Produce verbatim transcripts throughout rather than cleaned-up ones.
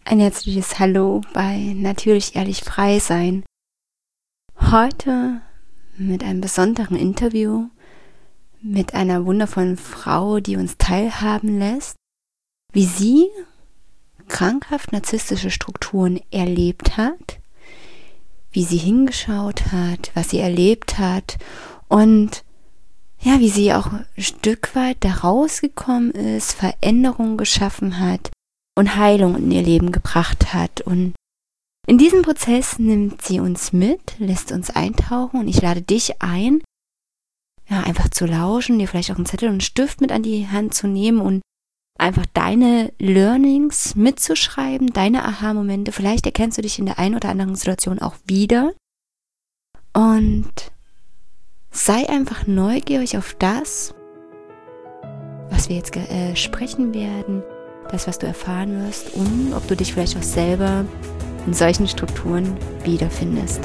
Ein herzliches Hallo bei Natürlich Ehrlich Frei Sein. Heute mit einem besonderen Interview mit einer wundervollen Frau, die uns teilhaben lässt, wie sie krankhaft narzisstische Strukturen erlebt hat, wie sie hingeschaut hat, was sie erlebt hat und ja, wie sie auch ein Stück weit da rausgekommen ist, Veränderungen geschaffen hat und Heilung in ihr Leben gebracht hat. Und in diesem Prozess nimmt sie uns mit, lässt uns eintauchen und ich lade dich ein, ja, einfach zu lauschen, dir vielleicht auch einen Zettel und einen Stift mit an die Hand zu nehmen und einfach deine Learnings mitzuschreiben, deine Aha-Momente. Vielleicht erkennst du dich in der einen oder anderen Situation auch wieder. Und sei einfach neugierig auf das, was wir jetzt äh, sprechen werden, das, was du erfahren wirst und ob du dich vielleicht auch selber in solchen Strukturen wiederfindest.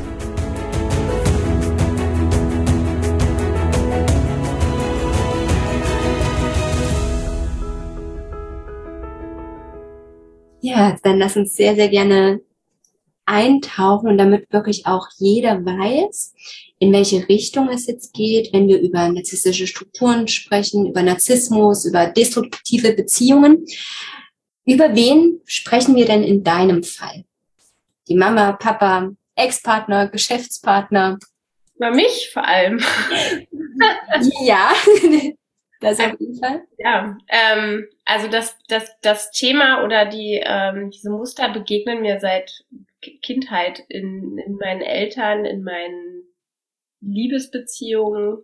Ja, dann lass uns sehr, sehr gerne eintauchen und damit wirklich auch jeder weiß, in welche Richtung es jetzt geht, wenn wir über narzisstische Strukturen sprechen, über Narzissmus, über destruktive Beziehungen. Über wen sprechen wir denn in deinem Fall? Die Mama, Papa, Ex-Partner, Geschäftspartner? Über mich vor allem. Ja, das auf jeden Fall. Ja, ähm, also das, das, das Thema oder die ähm, diese Muster begegnen mir seit Kindheit in, in meinen Eltern, in meinen Liebesbeziehungen,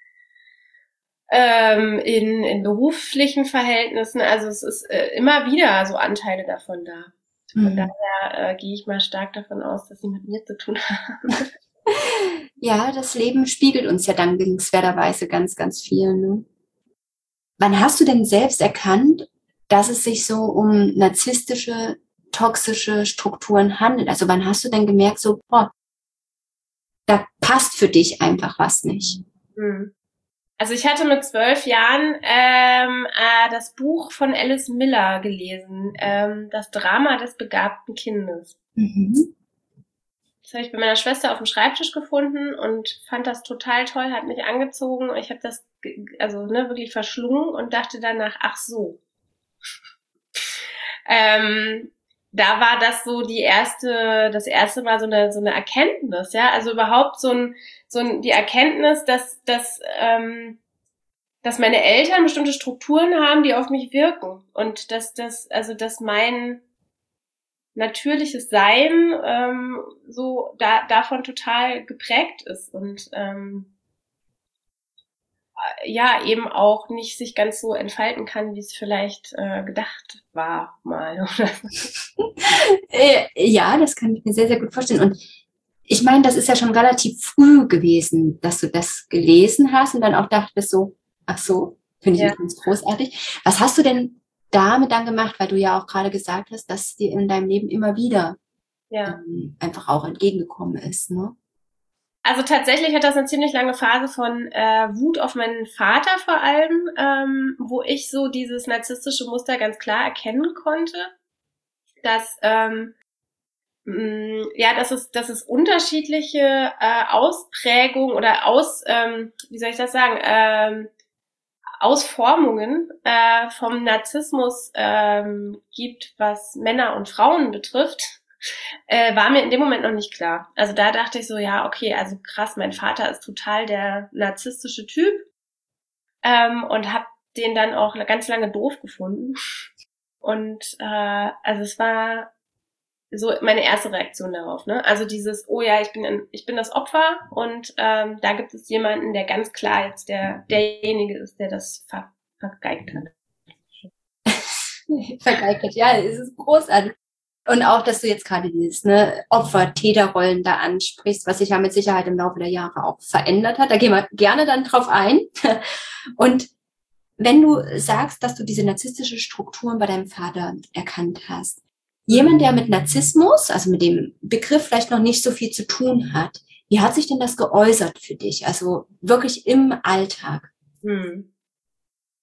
ähm, in, in beruflichen Verhältnissen. Also es ist äh, immer wieder so Anteile davon da. Von mhm. daher äh, gehe ich mal stark davon aus, dass sie mit mir zu tun haben. Ja, das Leben spiegelt uns ja dankenswerterweise ganz, ganz viel. Ne? Wann hast du denn selbst erkannt, dass es sich so um narzisstische, toxische Strukturen handelt? Also wann hast du denn gemerkt, so, boah, da passt für dich einfach was nicht? Hm. Also ich hatte mit zwölf Jahren ähm, äh, das Buch von Alice Miller gelesen, ähm, das Drama des begabten Kindes. Mhm. Das habe ich bei meiner Schwester auf dem Schreibtisch gefunden und fand das total toll, hat mich angezogen. Ich habe das also ne, wirklich verschlungen und dachte danach, ach so. ähm, da war das so die erste, das erste Mal so eine so eine Erkenntnis, ja, also überhaupt so ein so ein, die Erkenntnis, dass dass ähm, dass meine Eltern bestimmte Strukturen haben, die auf mich wirken und dass das also dass mein natürliches Sein ähm, so da davon total geprägt ist und ähm, ja, eben auch nicht sich ganz so entfalten kann, wie es vielleicht äh, gedacht war mal. Oder so. Ja, das kann ich mir sehr, sehr gut vorstellen. Und ich meine, das ist ja schon relativ früh gewesen, dass du das gelesen hast und dann auch dachtest so, ach so, finde ich ja ganz großartig. Was hast du denn damit dann gemacht, weil du ja auch gerade gesagt hast, dass dir in deinem Leben immer wieder ja. ähm, einfach auch entgegengekommen ist, ne? Also tatsächlich hat das eine ziemlich lange Phase von äh, Wut auf meinen Vater vor allem, ähm, wo ich so dieses narzisstische Muster ganz klar erkennen konnte, dass ähm, mh, ja, dass es, dass es unterschiedliche äh, Ausprägungen oder aus, ähm, wie soll ich das sagen, ähm, Ausformungen äh, vom Narzissmus ähm, gibt, was Männer und Frauen betrifft. Äh, war mir in dem Moment noch nicht klar. Also da dachte ich so, ja, okay, also krass, mein Vater ist total der narzisstische Typ ähm, und habe den dann auch ganz lange doof gefunden. Und äh, also es war so meine erste Reaktion darauf, ne? Also dieses, oh ja, ich bin ein, ich bin das Opfer und ähm, da gibt es jemanden, der ganz klar jetzt der derjenige ist, der das ver, vergeigt hat. Vergeigt hat, ja, es ist großartig. Und auch, dass du jetzt gerade dieses ne, Opfer-Täter-Rollen da ansprichst, was sich ja mit Sicherheit im Laufe der Jahre auch verändert hat. Da gehen wir gerne dann drauf ein. Und wenn du sagst, dass du diese narzisstische Strukturen bei deinem Vater erkannt hast, jemand, der mit Narzissmus, also mit dem Begriff vielleicht noch nicht so viel zu tun hat, wie hat sich denn das geäußert für dich? Also wirklich im Alltag? Hm.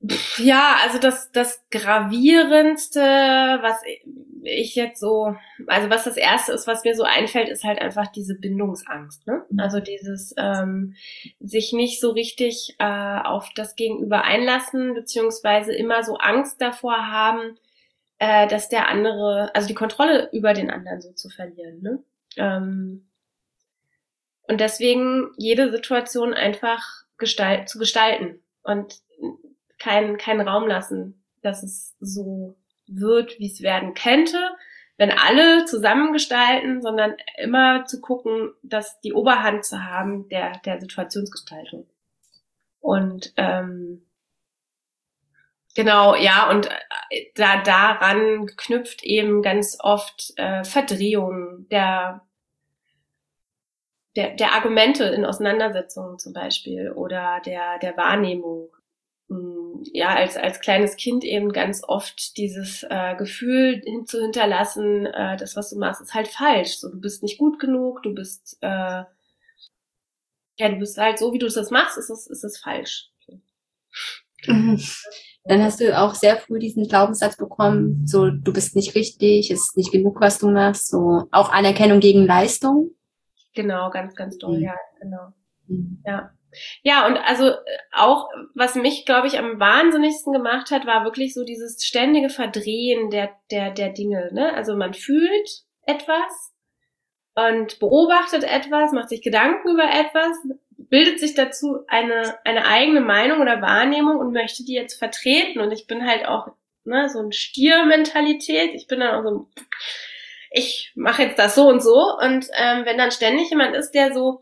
Ja, also das, das Gravierendste, was ich jetzt so, also was das Erste ist, was mir so einfällt, ist halt einfach diese Bindungsangst, ne? Also dieses ähm, sich nicht so richtig äh, auf das Gegenüber einlassen, beziehungsweise immer so Angst davor haben, äh, dass der andere, also die Kontrolle über den anderen so zu verlieren, ne? Ähm, und deswegen jede Situation einfach gestalt, zu gestalten und keinen keinen Raum lassen, dass es so wird, wie es werden könnte, wenn alle zusammen gestalten, sondern immer zu gucken, dass die Oberhand zu haben der der Situationsgestaltung. Und ähm, genau, ja, und da daran knüpft eben ganz oft äh, Verdrehung der der der Argumente in Auseinandersetzungen zum Beispiel oder der der Wahrnehmung. Ja, als als kleines Kind eben ganz oft dieses äh, Gefühl hin zu hinterlassen, äh, das, was du machst, ist halt falsch. So, du bist nicht gut genug, du bist äh, ja, du bist halt so, wie du das machst, ist es ist es falsch. Mhm. Dann hast du auch sehr früh diesen Glaubenssatz bekommen, so du bist nicht richtig, es ist nicht genug, was du machst, so auch Anerkennung gegen Leistung. Genau, ganz, ganz doll, Mhm. ja, genau. Mhm. Ja. Ja, und also auch, was mich, glaube ich, am wahnsinnigsten gemacht hat, war wirklich so dieses ständige Verdrehen der, der, der Dinge, ne? Also man fühlt etwas und beobachtet etwas, macht sich Gedanken über etwas, bildet sich dazu eine, eine eigene Meinung oder Wahrnehmung und möchte die jetzt vertreten. Und ich bin halt auch, ne, so ein Stier-Mentalität. Ich bin dann auch so, ich mache jetzt das so und so. Und ähm, wenn dann ständig jemand ist, der so,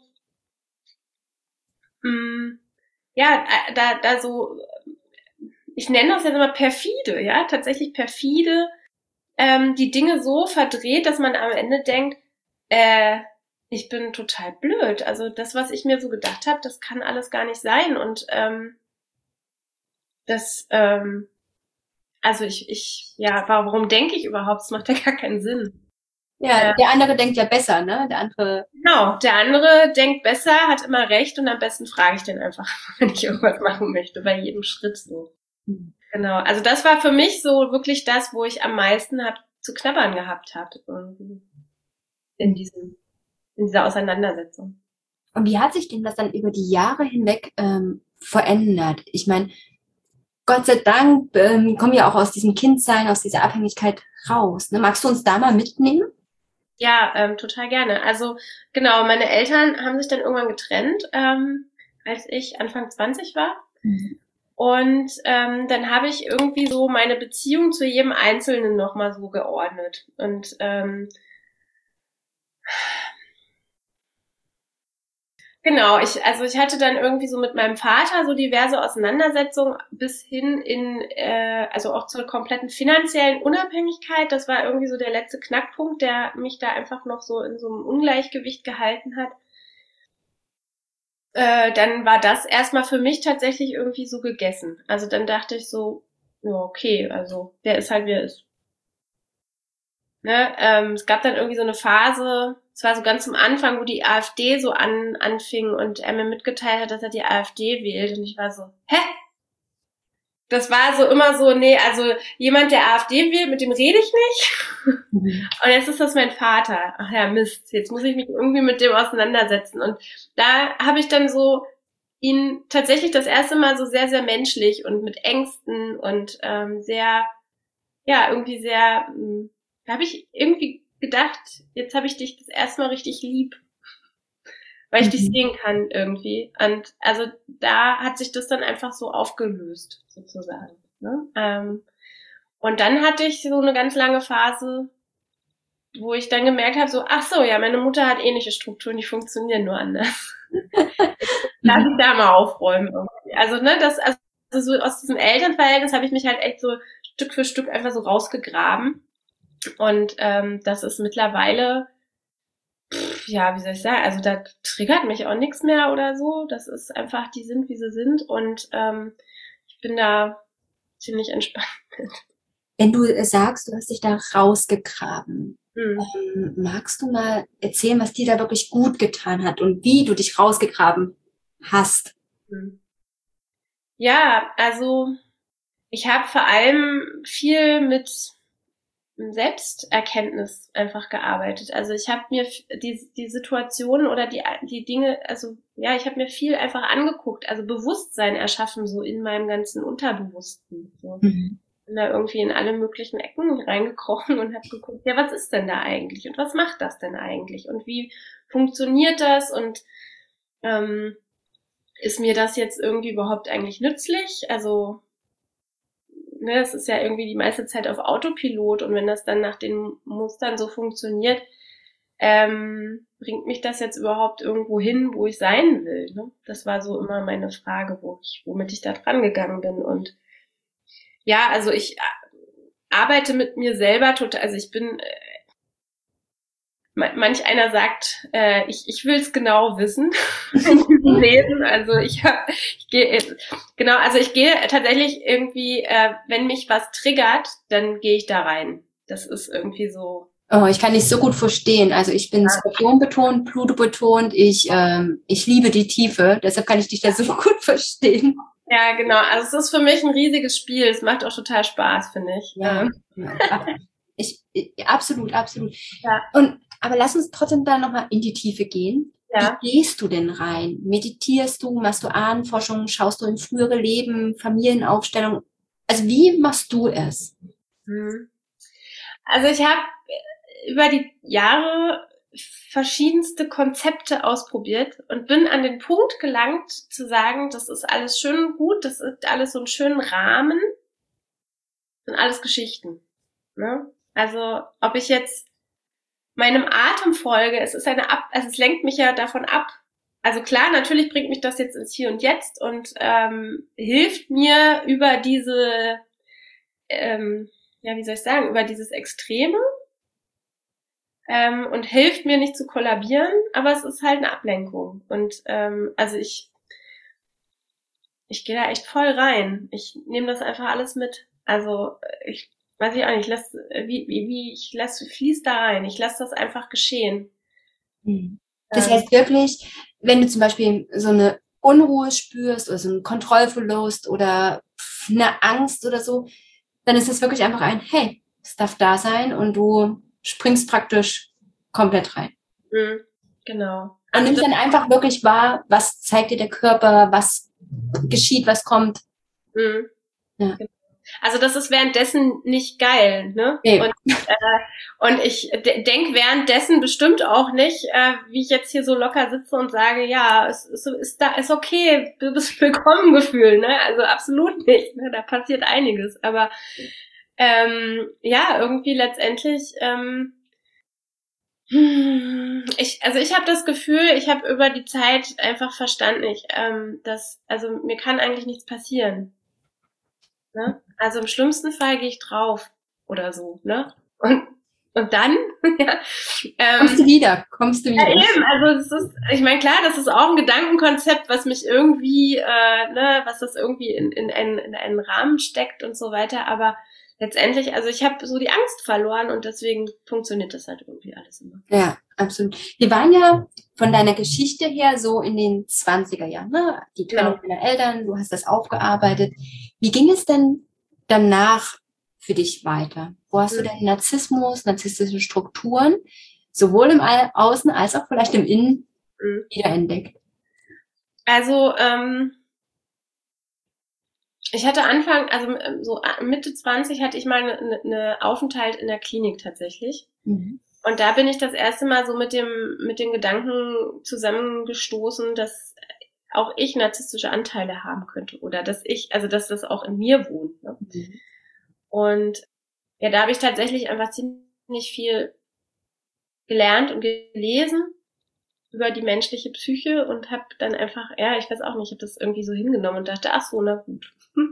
ja, da, da so, ich nenne das jetzt immer perfide, ja, tatsächlich perfide, ähm, die Dinge so verdreht, dass man am Ende denkt, äh, ich bin total blöd. Also das, was ich mir so gedacht habe, das kann alles gar nicht sein. Und ähm, das, ähm, also ich, ich, ja, warum denke ich überhaupt? Das macht ja gar keinen Sinn. Ja, äh, der andere denkt ja besser, ne? Der andere. Genau, der andere denkt besser, hat immer recht und am besten frage ich den einfach, wenn ich irgendwas machen möchte, bei jedem Schritt so. Mhm. Genau, also das war für mich so wirklich das, wo ich am meisten hab zu knabbern gehabt habe irgendwie in diesem, in dieser Auseinandersetzung. Und wie hat sich denn das dann über die Jahre hinweg ähm, verändert? Ich meine, Gott sei Dank ähm, kommen wir auch aus diesem Kindsein, aus dieser Abhängigkeit raus. Ne? Magst du uns da mal mitnehmen? Ja, ähm, total gerne. Also genau, meine Eltern haben sich dann irgendwann getrennt, ähm, als ich Anfang zwanzig war. Mhm. Und ähm, dann habe ich irgendwie so meine Beziehung zu jedem Einzelnen nochmal so geordnet. Und ähm, genau, ich, also ich hatte dann irgendwie so mit meinem Vater so diverse Auseinandersetzungen bis hin in, äh, also auch zur kompletten finanziellen Unabhängigkeit. Das war irgendwie so der letzte Knackpunkt, der mich da einfach noch so in so einem Ungleichgewicht gehalten hat. Äh, dann war das erstmal für mich tatsächlich irgendwie so gegessen. Also dann dachte ich so, ja, okay, also der ist halt, wie er ist. Ne, ähm, es gab dann irgendwie so eine Phase, es war so ganz am Anfang, wo die AfD so an, anfing und er mir mitgeteilt hat, dass er die AfD wählt. Und ich war so, hä? Das war so immer so, nee, also jemand, der AfD wählt, mit dem rede ich nicht. Mhm. Und jetzt ist das mein Vater. Ach ja, Mist, jetzt muss ich mich irgendwie mit dem auseinandersetzen. Und da habe ich dann so ihn tatsächlich das erste Mal so sehr, sehr menschlich und mit Ängsten und ähm, sehr, ja, irgendwie sehr... Mh, da habe ich irgendwie gedacht, jetzt habe ich dich das erste Mal richtig lieb, weil ich mhm. dich sehen kann irgendwie. Und also da hat sich das dann einfach so aufgelöst, sozusagen. Ne? Ähm, und dann hatte ich so eine ganz lange Phase, wo ich dann gemerkt habe, so, ach so, ja, meine Mutter hat ähnliche Strukturen, die funktionieren nur anders. Lass ich da mal aufräumen irgendwie. Also, ne, das, also so aus diesem Elternverhältnis habe ich mich halt echt so Stück für Stück einfach so rausgegraben. Und ähm, das ist mittlerweile, pff, ja, wie soll ich sagen, also da triggert mich auch nichts mehr oder so. Das ist einfach, die sind, wie sie sind. Und ähm, ich bin da ziemlich entspannt mit. Wenn du sagst, du hast dich da rausgegraben, hm. ähm, magst du mal erzählen, was dir da wirklich gut getan hat und wie du dich rausgegraben hast? Hm. Ja, also ich habe vor allem viel mit Selbsterkenntnis einfach gearbeitet. Also ich habe mir die, die Situationen oder die, die Dinge, also ja, ich habe mir viel einfach angeguckt, also Bewusstsein erschaffen, so in meinem ganzen Unterbewussten. So. Mhm. Bin da irgendwie in alle möglichen Ecken reingekrochen und habe geguckt, ja, was ist denn da eigentlich und was macht das denn eigentlich und wie funktioniert das und ähm, ist mir das jetzt irgendwie überhaupt eigentlich nützlich? Also ne, es ist ja irgendwie die meiste Zeit auf Autopilot und wenn das dann nach den Mustern so funktioniert, ähm, bringt mich das jetzt überhaupt irgendwo hin, wo ich sein will? Ne? Das war so immer meine Frage, wo ich, womit ich da dran gegangen bin. Und ja, also ich arbeite mit mir selber total, also ich bin, äh, manch einer sagt, äh, ich, ich will es genau wissen, lesen, also ich hab, ich gehe, genau, also ich gehe tatsächlich irgendwie, äh, wenn mich was triggert, dann gehe ich da rein. Das ist irgendwie so. Oh, ich kann dich so gut verstehen. Also ich bin Skorpion betont, Pluto betont. Ich, ähm, ich liebe die Tiefe. Deshalb kann ich dich da so gut verstehen. Ja, genau. Also es ist für mich ein riesiges Spiel. Es macht auch total Spaß, finde ich. Ja, ja. Ich, ich, absolut, absolut. Ja. Und, aber lass uns trotzdem da nochmal in die Tiefe gehen. Ja. Wie gehst du denn rein? Meditierst du? Machst du Ahnenforschung? Schaust du in frühere Leben? Familienaufstellung? Also wie machst du es? Also ich habe über die Jahre verschiedenste Konzepte ausprobiert und bin an den Punkt gelangt zu sagen, das ist alles schön und gut, das ist alles so einen schönen Rahmen, das sind alles Geschichten. Ne? Also ob ich jetzt meinem Atem folge, es ist eine Ab, also es lenkt mich ja davon ab. Also klar, natürlich bringt mich das jetzt ins Hier und Jetzt und ähm, hilft mir über diese, ähm, ja wie soll ich sagen, über dieses Extreme. Ähm, und hilft mir nicht zu kollabieren, aber es ist halt eine Ablenkung. Und ähm, also ich ich gehe da echt voll rein. Ich nehme das einfach alles mit. Also ich weiß ich auch nicht, ich lass, wie, wie, wie ich lasse fließt da rein. Ich lasse das einfach geschehen. Das heißt wirklich, wenn du zum Beispiel so eine Unruhe spürst oder so einen Kontrollverlust oder eine Angst oder so, dann ist das wirklich einfach ein, hey, es darf da sein und du springst praktisch komplett rein. Mhm, genau. Also und nimmst dann einfach wirklich wahr, was zeigt dir der Körper, was geschieht, was kommt. Mhm. Ja. Also das ist währenddessen nicht geil, ne? Nee. Und, äh, und ich d- denke währenddessen bestimmt auch nicht, äh, wie ich jetzt hier so locker sitze und sage, ja, es ist, ist da ist okay, du bist willkommen Gefühl, ne? Also absolut nicht, ne? Da passiert einiges, aber ähm, ja, irgendwie letztendlich ähm, ich, also ich habe das Gefühl, ich habe über die Zeit einfach verstanden, ich, ähm, dass, also mir kann eigentlich nichts passieren. Ne? Also im schlimmsten Fall gehe ich drauf oder so, ne? Und und dann ja, ähm, kommst du wieder, kommst du wieder. Ja, eben, also es ist, ich meine, klar, das ist auch ein Gedankenkonzept, was mich irgendwie, äh, ne, was das irgendwie in, in, einen, in einen Rahmen steckt und so weiter, aber letztendlich, also ich habe so die Angst verloren und deswegen funktioniert das halt irgendwie alles immer. Ja, absolut. Wir waren ja von deiner Geschichte her so in den zwanziger Jahren, ne? Die Trennung deiner ja. Eltern, du hast das aufgearbeitet. Wie ging es denn danach für dich weiter? Wo hast mhm. du denn Narzissmus, narzisstische Strukturen, sowohl im Außen als auch vielleicht im Innen mhm. wiederentdeckt? Also, ähm, ich hatte Anfang, also so Mitte zwanzig hatte ich mal eine, eine Aufenthalt in der Klinik tatsächlich. Mhm. Und da bin ich das erste Mal so mit dem, mit den Gedanken zusammengestoßen, dass auch ich narzisstische Anteile haben könnte oder dass ich, also dass das auch in mir wohnt. Ne? Mhm. Und ja, da habe ich tatsächlich einfach ziemlich viel gelernt und gelesen über die menschliche Psyche und habe dann einfach, ja, ich weiß auch nicht, ich habe das irgendwie so hingenommen und dachte, ach so, na gut.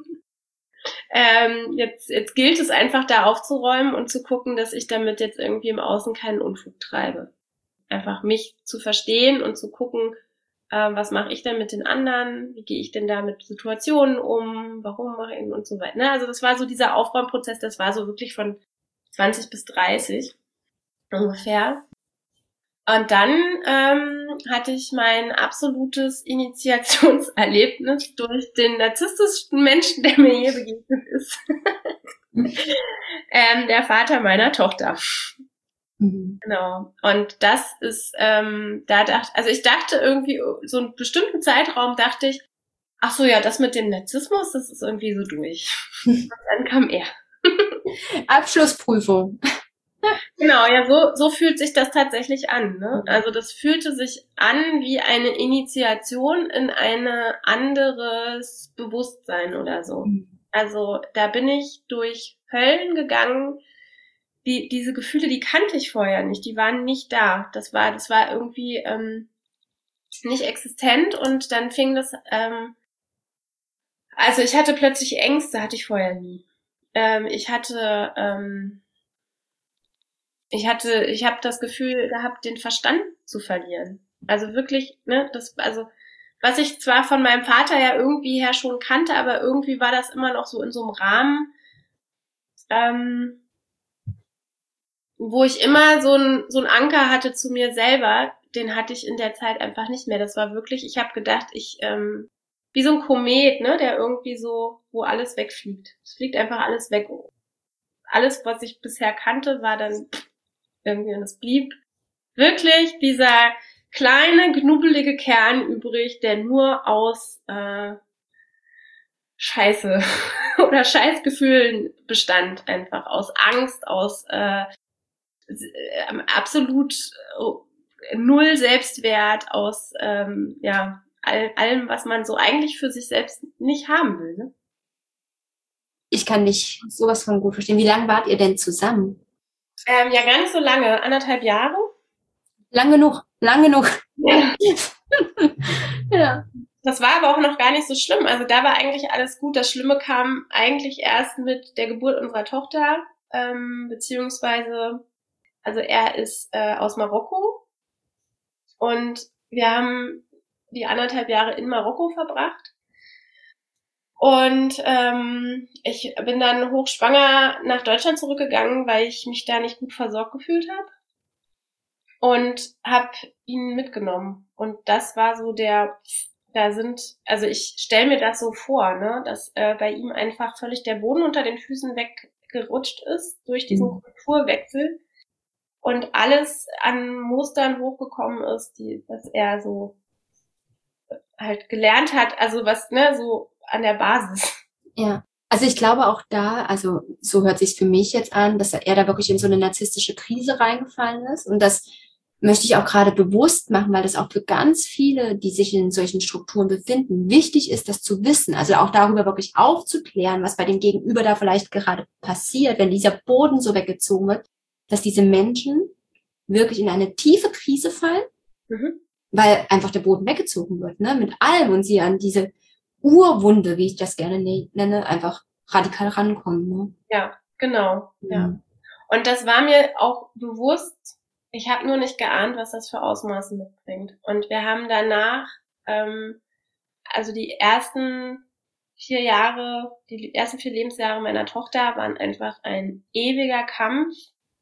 ähm, jetzt, jetzt gilt es einfach da aufzuräumen und zu gucken, dass ich damit jetzt irgendwie im Außen keinen Unfug treibe. Einfach mich zu verstehen und zu gucken, äh, was mache ich denn mit den anderen, wie gehe ich denn da mit Situationen um, warum mache ich und so weiter. Ne? Also das war so dieser Aufräumprozess, das war so wirklich von zwanzig bis dreißig ungefähr. Und dann ähm, hatte ich mein absolutes Initiationserlebnis durch den narzisstischsten Menschen, der mir je begegnet ist. ähm, der Vater meiner Tochter. Mhm. Genau. Und das ist, ähm, da dachte, also ich dachte irgendwie, so einen bestimmten Zeitraum dachte ich, ach so, ja, das mit dem Narzissmus, das ist irgendwie so durch. Und dann kam er. Abschlussprüfung. Genau, ja, so, so fühlt sich das tatsächlich an, ne? Also das fühlte sich an wie eine Initiation in ein anderes Bewusstsein oder so. Also da bin ich durch Höllen gegangen, die, diese Gefühle, die kannte ich vorher nicht, die waren nicht da. Das war, das war irgendwie ähm, nicht existent und dann fing das, ähm, also ich hatte plötzlich Ängste, hatte ich vorher nie. Ähm, ich hatte, ähm, ich hatte, ich habe das Gefühl gehabt, den Verstand zu verlieren. Also wirklich, ne, das, also was ich zwar von meinem Vater ja irgendwie her schon kannte, aber irgendwie war das immer noch so in so einem Rahmen, ähm, wo ich immer so ein so ein Anker hatte zu mir selber, den hatte ich in der Zeit einfach nicht mehr. Das war wirklich, ich habe gedacht, ich ähm, wie so ein Komet, ne, der irgendwie so, wo alles wegfliegt. Es fliegt einfach alles weg. Alles, was ich bisher kannte, war dann irgendwie, und es blieb wirklich dieser kleine, knubbelige Kern übrig, der nur aus äh, Scheiße oder Scheißgefühlen bestand, einfach aus Angst, aus äh, absolut null Selbstwert, aus ähm, ja all, allem, was man so eigentlich für sich selbst nicht haben will. Ne? Ich kann dich sowas von gut verstehen. Wie lange wart ihr denn zusammen? Ähm, ja, gar nicht so lange, anderthalb Jahre. Lang genug, lang genug. Ja. Ja. Das war aber auch noch gar nicht so schlimm. Also da war eigentlich alles gut. Das Schlimme kam eigentlich erst mit der Geburt unserer Tochter, ähm, beziehungsweise, also er ist äh, aus Marokko und wir haben die anderthalb Jahre in Marokko verbracht. Und ähm, ich bin dann hochschwanger nach Deutschland zurückgegangen, weil ich mich da nicht gut versorgt gefühlt habe. Und habe ihn mitgenommen. Und das war so der, da sind, also ich stelle mir das so vor, ne, dass äh, bei ihm einfach völlig der Boden unter den Füßen weggerutscht ist durch diesen mhm. Kulturwechsel und alles an Mustern hochgekommen ist, die, dass er so halt gelernt hat, also was, ne, so an der Basis. Ja. Also ich glaube auch da, also so hört sich's für mich jetzt an, dass er da wirklich in so eine narzisstische Krise reingefallen ist. Und das möchte ich auch gerade bewusst machen, weil das auch für ganz viele, die sich in solchen Strukturen befinden, wichtig ist, das zu wissen. Also auch darüber wirklich aufzuklären, was bei dem Gegenüber da vielleicht gerade passiert, wenn dieser Boden so weggezogen wird, dass diese Menschen wirklich in eine tiefe Krise fallen, mhm. weil einfach der Boden weggezogen wird, ne, mit allem, und sie an diese Urwunde, wie ich das gerne nenne, einfach radikal rankommen. Ne? Ja, genau. Mhm. Ja. Und das war mir auch bewusst. Ich habe nur nicht geahnt, was das für Ausmaße mitbringt. Und wir haben danach, ähm, also die ersten vier Jahre, die ersten vier Lebensjahre meiner Tochter waren einfach ein ewiger Kampf.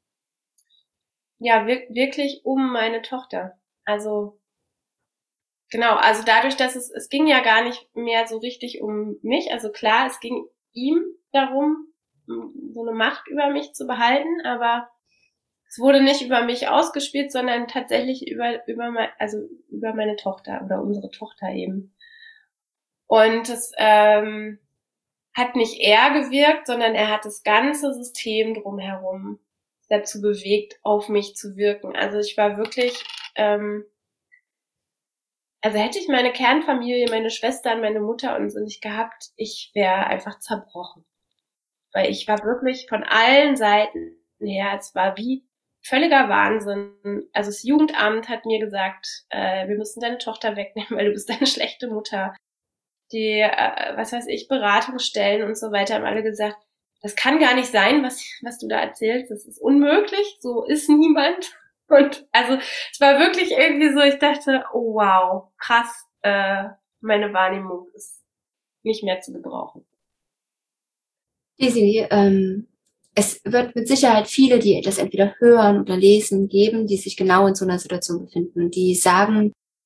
Ja, wir, wirklich um meine Tochter. Also genau, also dadurch, dass es, es ging ja gar nicht mehr so richtig um mich. Also klar, es ging ihm darum, so eine Macht über mich zu behalten, aber es wurde nicht über mich ausgespielt, sondern tatsächlich über, über mein, also über meine Tochter oder unsere Tochter eben. Und es ähm, hat nicht er gewirkt, sondern er hat das ganze System drumherum dazu bewegt, auf mich zu wirken. Also ich war wirklich, ähm, also hätte ich meine Kernfamilie, meine Schwestern, meine Mutter und so nicht gehabt, ich wäre einfach zerbrochen. Weil ich war wirklich von allen Seiten her, es war wie völliger Wahnsinn. Also das Jugendamt hat mir gesagt, äh, wir müssen deine Tochter wegnehmen, weil du bist eine schlechte Mutter. Die, äh, was weiß ich, Beratungsstellen und so weiter haben alle gesagt, das kann gar nicht sein, was, was du da erzählst. Das ist unmöglich, so ist niemand. Und also es war wirklich irgendwie so, ich dachte, oh wow, krass, äh, meine Wahrnehmung ist nicht mehr zu gebrauchen. Daisy, ähm, es wird mit Sicherheit viele, die das entweder hören oder lesen, geben, die sich genau in so einer Situation befinden, die sagen,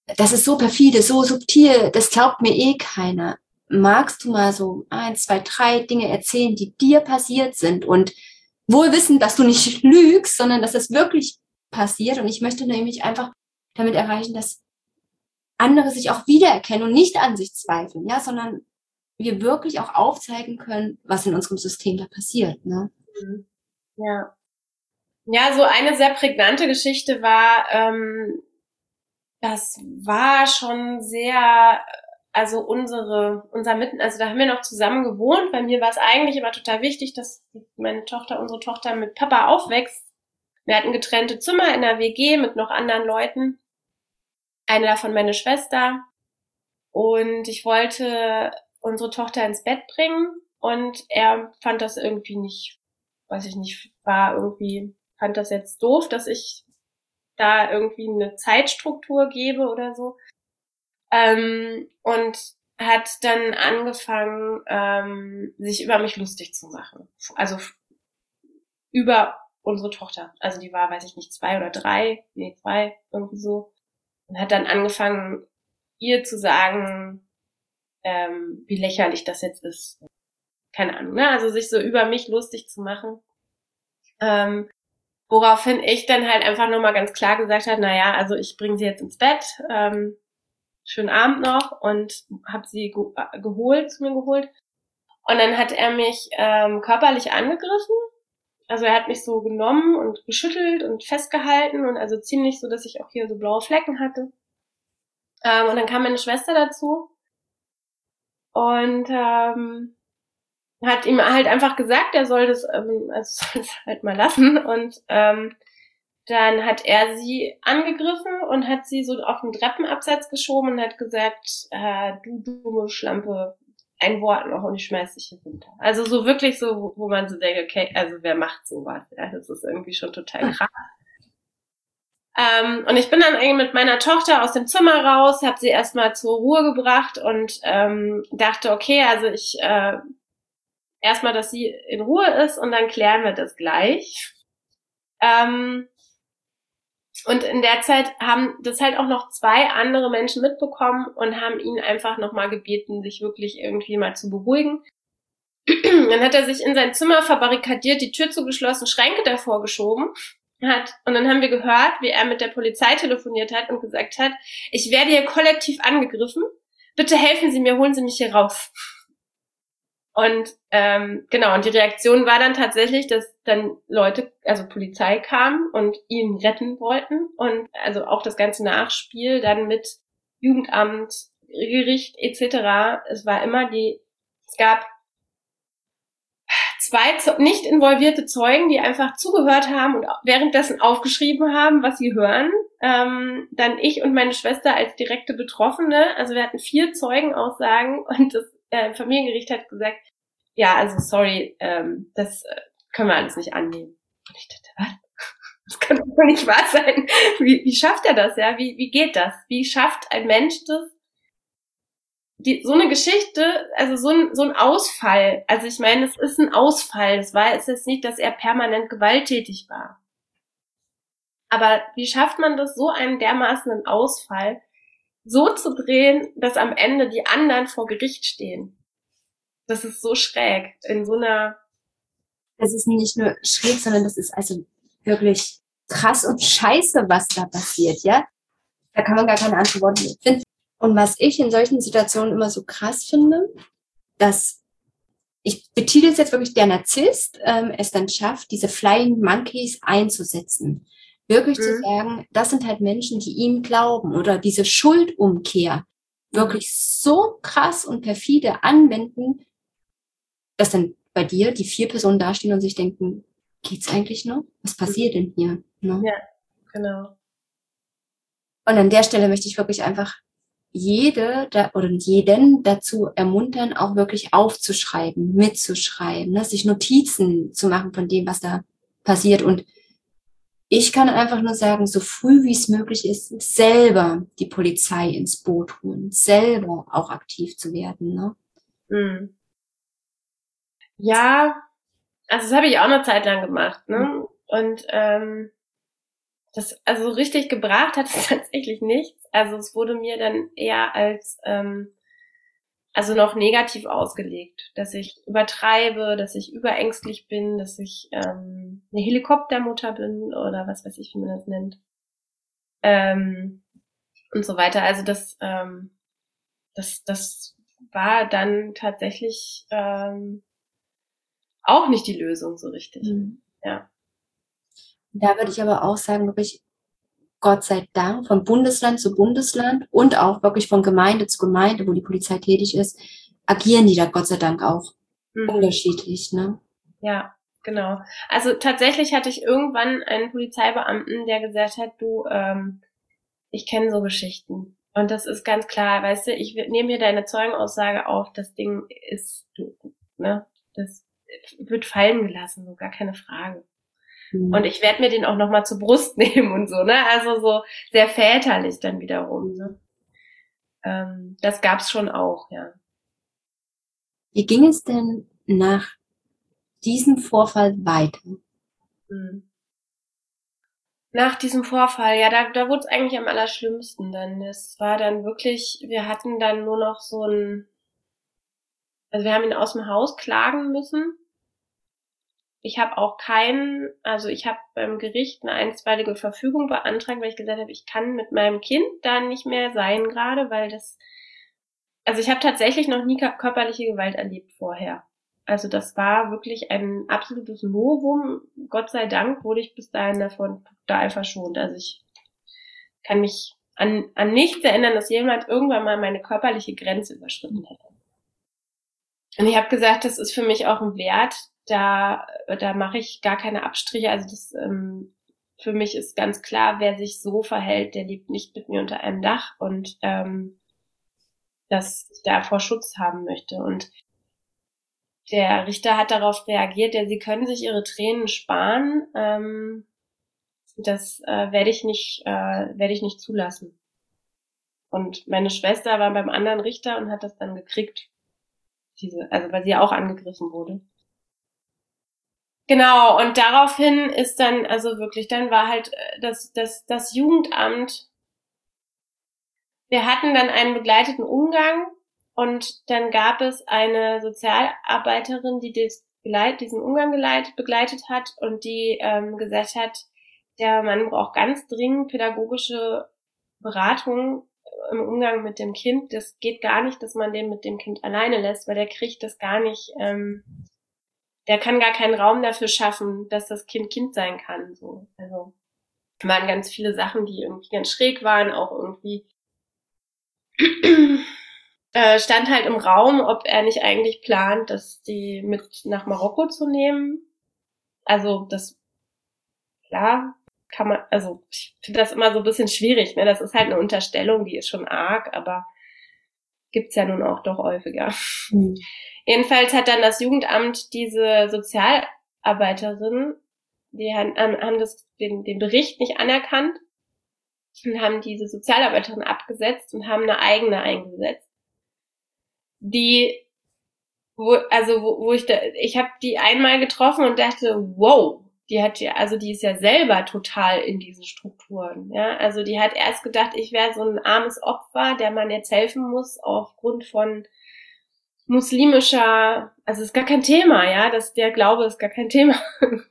das ist so perfide, so subtil, das glaubt mir eh keiner. Magst du mal so ein, zwei, drei Dinge erzählen, die dir passiert sind und wohl wissen, dass du nicht lügst, sondern dass es wirklich passiert. Und ich möchte nämlich einfach damit erreichen, dass andere sich auch wiedererkennen und nicht an sich zweifeln, ja, sondern wir wirklich auch aufzeigen können, was in unserem System da passiert, ne? Ja. Ja, so eine sehr prägnante Geschichte war, ähm, das war schon sehr, also unsere, unser Mitten, also da haben wir noch zusammen gewohnt. Bei mir war es eigentlich immer total wichtig, dass meine Tochter, unsere Tochter mit Papa aufwächst. Wir hatten getrennte Zimmer in der W G mit noch anderen Leuten. Eine davon meine Schwester. Und ich wollte unsere Tochter ins Bett bringen und er fand das irgendwie nicht, weiß ich nicht, war irgendwie, fand das jetzt doof, dass ich da irgendwie eine Zeitstruktur gebe oder so. Ähm, und hat dann angefangen, ähm, sich über mich lustig zu machen. Also über unsere Tochter. Also die war, weiß ich nicht, zwei oder drei, nee, zwei, irgendwie so. Und hat dann angefangen, ihr zu sagen, ähm, wie lächerlich das jetzt ist. Keine Ahnung, ne? Also sich so über mich lustig zu machen. Ähm, woraufhin ich dann halt einfach nochmal ganz klar gesagt habe, naja, also ich bringe sie jetzt ins Bett, ähm, schönen Abend noch und habe sie ge- geholt, zu mir geholt. Und dann hat er mich ähm, körperlich angegriffen. Also er hat mich so genommen und geschüttelt und festgehalten und also ziemlich so, dass ich auch hier so blaue Flecken hatte. Ähm, und dann kam meine Schwester dazu und ähm, hat ihm halt einfach gesagt, er soll das, ähm, also soll das halt mal lassen. Und ähm, dann hat er sie angegriffen und hat sie so auf den Treppenabsatz geschoben und hat gesagt, äh, du dumme Schlampe, ein Wort noch und ich schmeiß dich hier runter. Also so wirklich so, wo, wo man so denkt, okay, also wer macht sowas? Ja, das ist irgendwie schon total krass. Ähm, und ich bin dann irgendwie mit meiner Tochter aus dem Zimmer raus, habe sie erstmal zur Ruhe gebracht und ähm, dachte, okay, also ich äh, erstmal, dass sie in Ruhe ist und dann klären wir das gleich. Ähm, und in der Zeit haben das halt auch noch zwei andere Menschen mitbekommen und haben ihn einfach nochmal gebeten, sich wirklich irgendwie mal zu beruhigen. Dann hat er sich in sein Zimmer verbarrikadiert, die Tür zugeschlossen, Schränke davor geschoben hat. Und dann haben wir gehört, wie er mit der Polizei telefoniert hat und gesagt hat, ich werde hier kollektiv angegriffen. Bitte helfen Sie mir, holen Sie mich hier raus. Und ähm, genau, und die Reaktion war dann tatsächlich, dass dann Leute, also Polizei kam und ihn retten wollten. Und also auch das ganze Nachspiel dann mit Jugendamt, Gericht et cetera. Es war immer die, es gab zwei nicht involvierte Zeugen, die einfach zugehört haben und währenddessen aufgeschrieben haben, was sie hören. Ähm, dann ich und meine Schwester als direkte Betroffene. Also wir hatten vier Zeugenaussagen und das äh, Familiengericht hat gesagt, ja, also sorry, ähm, das äh, können wir alles nicht annehmen. Und ich dachte, was? Das kann doch nicht wahr sein. Wie, wie schafft er das, ja? Wie, wie geht das? Wie schafft ein Mensch das? Die, so eine Geschichte, also so ein, so ein Ausfall. Also ich meine, es ist ein Ausfall. Es war, es ist nicht, dass er permanent gewalttätig war. Aber wie schafft man das, so einen dermaßenen Ausfall so zu drehen, dass am Ende die anderen vor Gericht stehen? Das ist so schräg, in so einer... Das ist nicht nur schräg, sondern das ist also wirklich krass und scheiße, was da passiert, ja? Da kann man gar keine anderen Worte finden. Und was ich in solchen Situationen immer so krass finde, dass, ich betitel es jetzt wirklich, der Narzisst ähm, es dann schafft, diese Flying Monkeys einzusetzen. Wirklich mhm. zu sagen, das sind halt Menschen, die ihm glauben, oder diese Schuldumkehr mhm. wirklich so krass und perfide anwenden, dass dann bei dir die vier Personen dastehen und sich denken, geht's eigentlich noch? Was passiert denn hier? Ne? Ja, genau. Und an der Stelle möchte ich wirklich einfach jede da, oder jeden dazu ermuntern, auch wirklich aufzuschreiben, mitzuschreiben, ne? Sich Notizen zu machen von dem, was da passiert. Und ich kann einfach nur sagen, so früh wie es möglich ist, selber die Polizei ins Boot holen, selber auch aktiv zu werden. Ne? Mhm. Ja, also das habe ich auch eine Zeit lang gemacht, ne? Und ähm, das, also richtig gebracht hat es tatsächlich nichts. Also es wurde mir dann eher als, ähm, also noch negativ ausgelegt, dass ich übertreibe, dass ich überängstlich bin, dass ich ähm, eine Helikoptermutter bin oder was weiß ich, wie man das nennt. Ähm, und so weiter. Also das, ähm, das, das war dann tatsächlich ähm, auch nicht die Lösung so richtig. Mhm. Ja. Da würde ich aber auch sagen, wirklich, Gott sei Dank, von Bundesland zu Bundesland und auch wirklich von Gemeinde zu Gemeinde, wo die Polizei tätig ist, agieren die da Gott sei Dank auch Mhm. unterschiedlich, ne? Ja, genau. Also tatsächlich hatte ich irgendwann einen Polizeibeamten, der gesagt hat, du, ähm, ich kenne so Geschichten. Und das ist ganz klar, weißt du, ich nehme hier deine Zeugenaussage auf, das Ding ist, ne, das wird fallen gelassen, so gar keine Frage. Mhm. Und ich werde mir den auch nochmal zur Brust nehmen und so, ne, also so sehr väterlich dann wiederum, ne. Ähm, das gab's schon auch, ja. Wie ging es denn nach diesem Vorfall weiter? Hm. Nach diesem Vorfall, ja, da, da wurde es eigentlich am allerschlimmsten dann. Es war dann wirklich, wir hatten dann nur noch so ein, also wir haben ihn aus dem Haus klagen müssen. Ich habe auch keinen, also ich habe beim Gericht eine einstweilige Verfügung beantragt, weil ich gesagt habe, ich kann mit meinem Kind da nicht mehr sein gerade, weil das, also ich habe tatsächlich noch nie körperliche Gewalt erlebt vorher. Also das war wirklich ein absolutes Novum. Gott sei Dank wurde ich bis dahin davon total verschont. Also ich kann mich an, an nichts erinnern, dass jemand irgendwann mal meine körperliche Grenze überschritten hätte. Und ich habe gesagt, das ist für mich auch ein Wert, da, da mache ich gar keine Abstriche. Also das, ähm, für mich ist ganz klar, wer sich so verhält, der lebt nicht mit mir unter einem Dach und ähm, dass ich davor Schutz haben möchte. Und der Richter hat darauf reagiert, ja, sie können sich ihre Tränen sparen. Ähm, das äh, werde ich nicht, äh, werde ich nicht zulassen. Und meine Schwester war beim anderen Richter und hat das dann gekriegt. Diese, also weil sie auch angegriffen wurde. Genau, und daraufhin ist dann, also wirklich, dann war halt das, das, das Jugendamt, wir hatten dann einen begleiteten Umgang und dann gab es eine Sozialarbeiterin, die das, diesen Umgang geleitet, begleitet hat und die ähm, gesagt hat, der Mann braucht ganz dringend pädagogische Beratung im Umgang mit dem Kind. Das geht gar nicht, dass man den mit dem Kind alleine lässt, weil der kriegt das gar nicht, ähm, der kann gar keinen Raum dafür schaffen, dass das Kind Kind sein kann. So, also waren ganz viele Sachen, die irgendwie ganz schräg waren, auch irgendwie äh, stand halt im Raum, ob er nicht eigentlich plant, dass die mit nach Marokko zu nehmen. Also das, klar, kann man, also ich finde das immer so ein bisschen schwierig, ne? Das ist halt eine Unterstellung, die ist schon arg, aber gibt's ja nun auch doch häufiger. Mhm. Jedenfalls hat dann das Jugendamt diese Sozialarbeiterin, die haben, haben das, den, den Bericht nicht anerkannt und haben diese Sozialarbeiterin abgesetzt und haben eine eigene eingesetzt. Die, wo, also wo, wo ich da, ich habe die einmal getroffen und dachte, wow, die hat ja, also die ist ja selber total in diesen Strukturen, ja, also die hat erst gedacht, ich wäre so ein armes Opfer, der man jetzt helfen muss aufgrund von muslimischer, also ist gar kein Thema, ja, dass der Glaube ist gar kein Thema.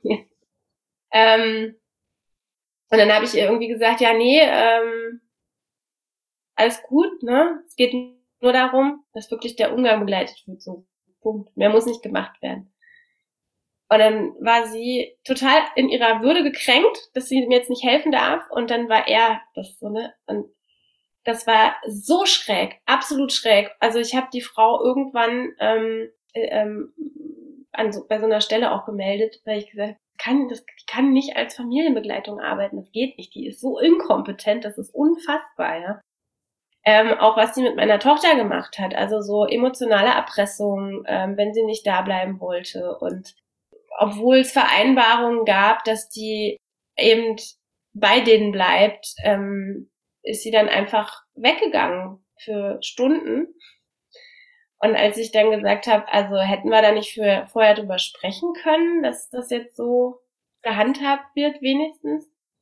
ähm, und dann habe ich ihr irgendwie gesagt, ja, nee, ähm, alles gut, ne, es geht nur darum, dass wirklich der Umgang begleitet wird, so, Punkt. Mehr muss nicht gemacht werden. Und dann war sie total in ihrer Würde gekränkt, dass sie mir jetzt nicht helfen darf. Und dann war er das so, ne? Und das war so schräg, absolut schräg. Also ich habe die Frau irgendwann ähm, ähm, an so, bei so einer Stelle auch gemeldet, weil ich gesagt habe, kann, das die kann nicht als Familienbegleitung arbeiten, das geht nicht. Die ist so inkompetent, das ist unfassbar, ja. Ähm, auch was sie mit meiner Tochter gemacht hat, also so emotionale Erpressung, ähm, wenn sie nicht da bleiben wollte und obwohl es Vereinbarungen gab, dass die eben bei denen bleibt, ähm, ist sie dann einfach weggegangen für Stunden. Und als ich dann gesagt habe, also hätten wir da nicht für, vorher drüber sprechen können, dass das jetzt so gehandhabt wird wenigstens.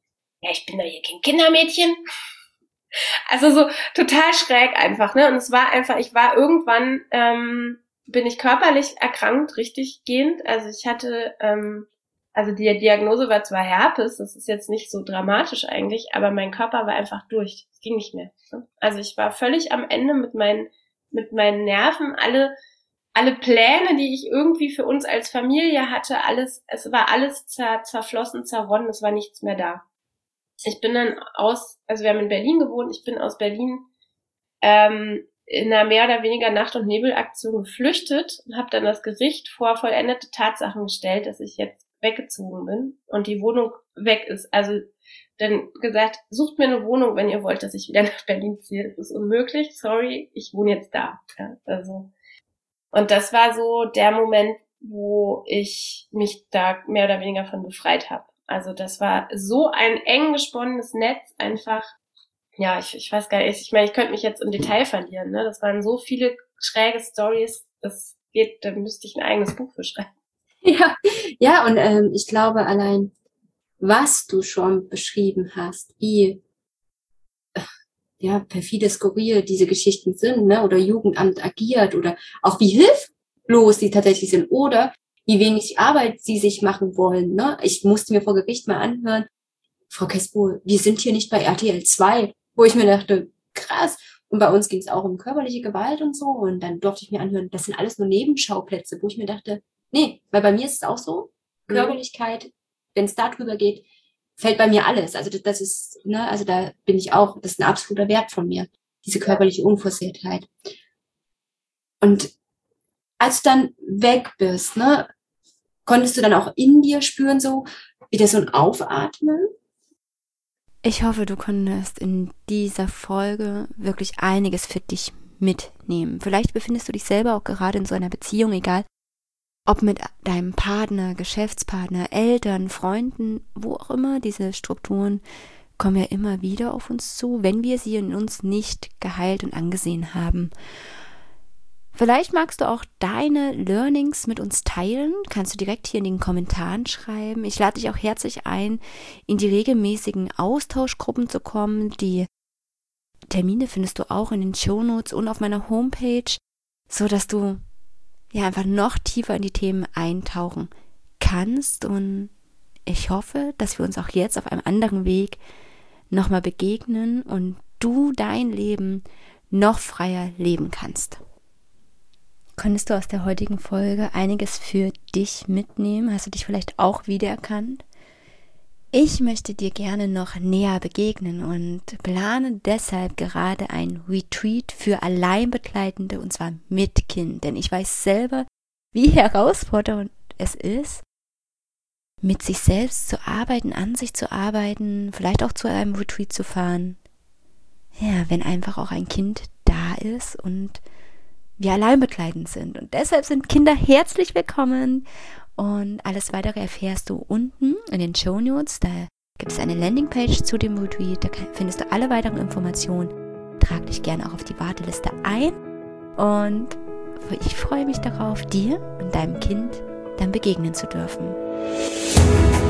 ja, ich bin doch hier kein Kindermädchen. Also so total schräg einfach, ne? Und es war einfach, ich war irgendwann, ähm, bin ich körperlich erkrankt, richtig gehend. Also ich hatte, ähm, also die Diagnose war zwar Herpes, das ist jetzt nicht so dramatisch eigentlich, aber mein Körper war einfach durch. Es ging nicht mehr. Ne? Also ich war völlig am Ende mit meinen, mit meinen Nerven. Alle, alle Pläne, die ich irgendwie für uns als Familie hatte, alles, es war alles zer, zerflossen, zerronnen, es war nichts mehr da. Ich bin dann aus, also wir haben in Berlin gewohnt, ich bin aus Berlin ähm, in einer mehr oder weniger Nacht- und Nebelaktion geflüchtet und habe dann das Gericht vor vollendete Tatsachen gestellt, dass ich jetzt weggezogen bin und die Wohnung weg ist. Also dann gesagt, sucht mir eine Wohnung, wenn ihr wollt, dass ich wieder nach Berlin ziehe. Das ist unmöglich, sorry, ich wohne jetzt da. Ja, also. Und das war so der Moment, wo ich mich da mehr oder weniger von befreit habe. Also das war so ein eng gesponnenes Netz, einfach, ja, ich, ich weiß gar nicht, ich meine, ich könnte mich jetzt im Detail verlieren, ne? Das waren so viele schräge Stories, das geht, da müsste ich ein eigenes Buch für schreiben. Ja, ja, und ähm, ich glaube, allein, was du schon beschrieben hast, wie ja perfide, skurril diese Geschichten sind, ne? Oder Jugendamt agiert oder auch wie hilflos sie tatsächlich sind oder wie wenig Arbeit sie sich machen wollen. Ne? Ich musste mir vor Gericht mal anhören, Frau Kespo, wir sind hier nicht bei R T L zwei, wo ich mir dachte, krass. Und bei uns ging es auch um körperliche Gewalt und so. Und dann durfte ich mir anhören, das sind alles nur Nebenschauplätze, wo ich mir dachte, nee, weil bei mir ist es auch so, Körperlichkeit, wenn es da drüber geht, fällt bei mir alles. Also das, das ist, ne, also da bin ich auch, das ist ein absoluter Wert von mir, diese körperliche Unversehrtheit. Und als du dann weg bist, ne, konntest du dann auch in dir spüren, so wieder so ein Aufatmen? Ich hoffe, du konntest in dieser Folge wirklich einiges für dich mitnehmen. Vielleicht befindest du dich selber auch gerade in so einer Beziehung, egal ob mit deinem Partner, Geschäftspartner, Eltern, Freunden, wo auch immer. Diese Strukturen kommen ja immer wieder auf uns zu, wenn wir sie in uns nicht geheilt und angesehen haben. Vielleicht magst du auch deine Learnings mit uns teilen, kannst du direkt hier in den Kommentaren schreiben. Ich lade dich auch herzlich ein, in die regelmäßigen Austauschgruppen zu kommen. Die Termine findest du auch in den Shownotes und auf meiner Homepage, so dass du ja einfach noch tiefer in die Themen eintauchen kannst. Und ich hoffe, dass wir uns auch jetzt auf einem anderen Weg nochmal begegnen und du dein Leben noch freier leben kannst. Konntest du aus der heutigen Folge einiges für dich mitnehmen? Hast du dich vielleicht auch wiedererkannt? Ich möchte dir gerne noch näher begegnen und plane deshalb gerade ein Retreat für Alleinbegleitende und zwar mit Kind. Denn ich weiß selber, wie herausfordernd es ist, mit sich selbst zu arbeiten, an sich zu arbeiten, vielleicht auch zu einem Retreat zu fahren. Ja, wenn einfach auch ein Kind da ist und wir alleinbegleitend sind. Und deshalb sind Kinder herzlich willkommen. Und alles weitere erfährst du unten in den Shownotes. Da gibt es eine Landingpage zu dem Retreat. Da findest du alle weiteren Informationen. Trag dich gerne auch auf die Warteliste ein. Und ich freue mich darauf, dir und deinem Kind dann begegnen zu dürfen.